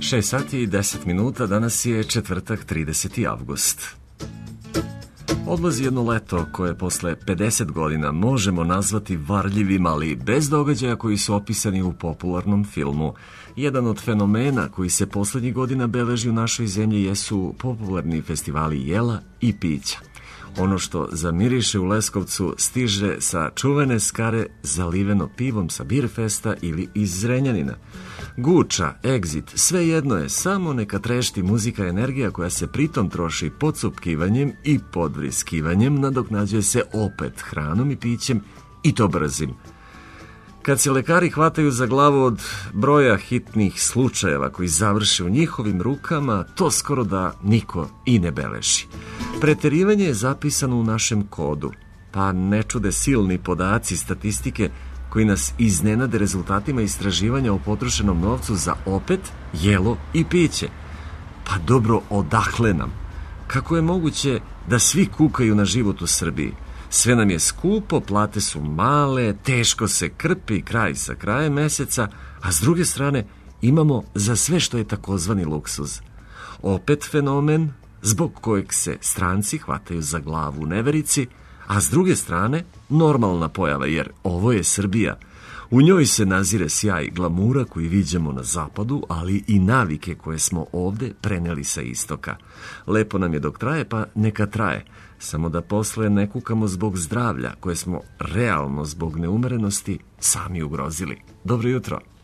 6 sati i 10 minuta, danas je četvrtak 30. avgust. Odlazi jedno leto koje posle 50 godina možemo nazvati varljivim, ali bez događaja koji su opisani u popularnom filmu. Jedan od fenomena koji se poslednjih godina beleži u našoj zemlji jesu popularni festivali jela i pića. Ono što zamiriše u Leskovcu stiže sa čuvene Skare zaliveno pivom sa Birfesta ili iz Zrenjanina. Guča, Exit, sve jedno je, samo neka trešti muzika i energija koja se pritom troši podsupkivanjem i podvriskivanjem, nadoknađuje se opet hranom i pićem, i to brzim. Kad se lekari hvataju za glavu od broja hitnih slučajeva koji završe u njihovim rukama, to skoro da niko i ne beleži. Preterivanje je zapisano u našem kodu, pa ne čude silni podaci statistike koji nas iznenade rezultatima istraživanja o potrošenom novcu za opet jelo i piće. Pa dobro, odakle nam? Kako je moguće da svi kukaju na život u Srbiji? Sve nam je skupo, plate su male, teško se krpi kraj sa krajem meseca, a s druge strane imamo za sve što je takozvani luksuz. Opet fenomen zbog kojeg se stranci hvataju za glavu u neverici, a s druge strane normalna pojava, jer ovo je Srbija. U njoj se nazire sjaj glamura koji viđamo na zapadu, ali i navike koje smo ovde preneli sa istoka. Lepo nam je dok traje, pa neka traje. Samo da posle ne kukamo zbog zdravlja, koje smo realno zbog neumerenosti sami ugrozili. Dobro jutro.